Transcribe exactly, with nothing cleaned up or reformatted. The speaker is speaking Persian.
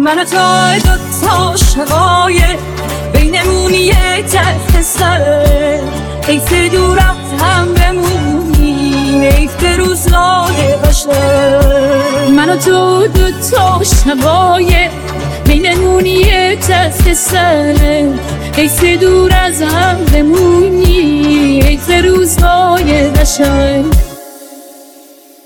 من و تو دوتا شقایق بینمون یه تخت سره، حیف دور از هم بمونیم، حیف روزای قشنگ. من و تو دوتا شقایق بینمون یه تخت سره، حیف دور از هم بمونیم، حیف روزای قشنگ.